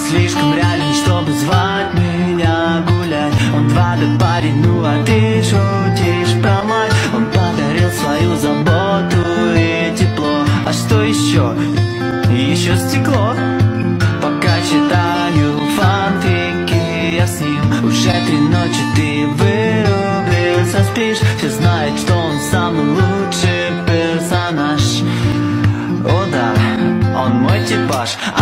слишком реален, чтобы звать меня гулять. Он 2D парень, ну а ты шутишь про мать. Он подарил свою заботу и тепло. А что еще? Еще стекло. Пока читаю фанфики я с ним. Уже 3 ночи ты вырубился, спишь. Все знают, что он самый лучший персонаж. О да, он мой типаж.